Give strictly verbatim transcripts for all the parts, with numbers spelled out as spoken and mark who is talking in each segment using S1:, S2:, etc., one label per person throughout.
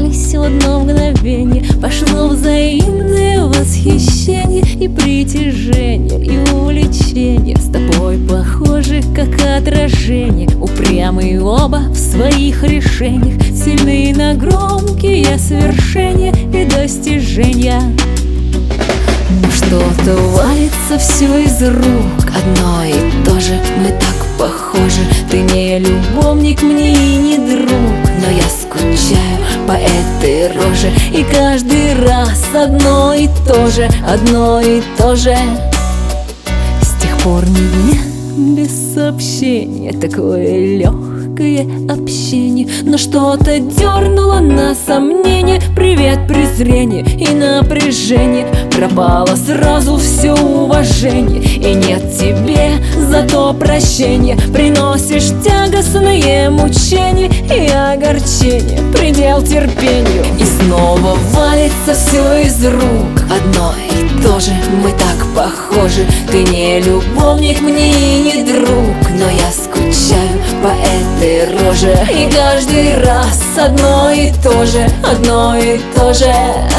S1: Сблизились в одно мгновение, пошло взаимное восхищение и притяжение, и увлечение. С тобой похожи, как отражение, упрямые оба в своих решениях, сильные на громкие свершения и достижения. Но что-то валится все из рук, одно и то же, мы так похожи. Ты не любовник мне и не друг, но я скучаю по этой роже. И каждый раз одно и то же, одно и то же. С тех пор ни дня без сообщения, такое легкое общение. Но что-то дернуло на сомнение, привет, презрение и напряжение. Пропало сразу все уважение, и нет тебе зато прощения. Приносишь тягостные мучения и огорчение, предел терпению. И снова валится все из рук, одно и то же, мы так похожи. Ты не любовник мне и не друг, но я скучаю по этой роже. И каждый раз одно и то же, одно и то же.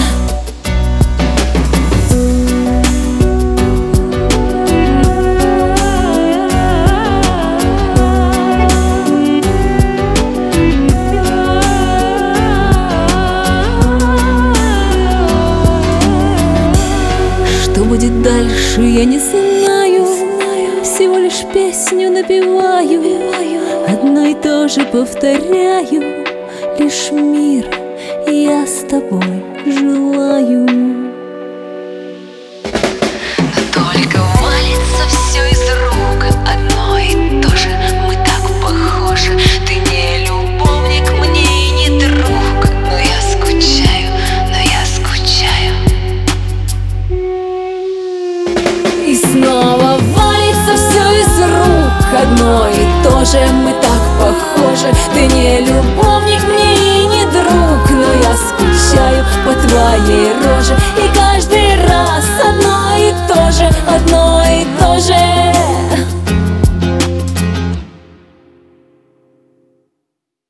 S1: Что будет дальше, я не знаю, всего лишь песню напеваю, одно и то же повторяю, лишь мир я с тобой желаю.
S2: Но только валится все из рук, одно и то же, мы так похожи. Ты не любовник мне и не друг, но я скучаю, но я скучаю.
S1: И снова валится все из рук, одно и то же, мы так похожи. Ты не любовник мне и не друг, но я скучаю по твоей роже. И каждый раз одно и то же, одно и то же.